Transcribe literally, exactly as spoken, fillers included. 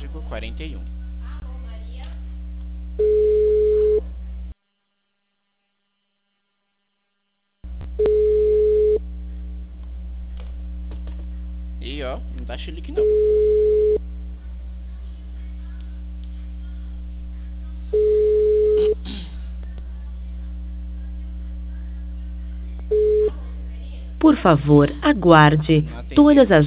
código quarenta e um. E ó, não tá chilique não. Por favor, aguarde. Não atendeu. Todas as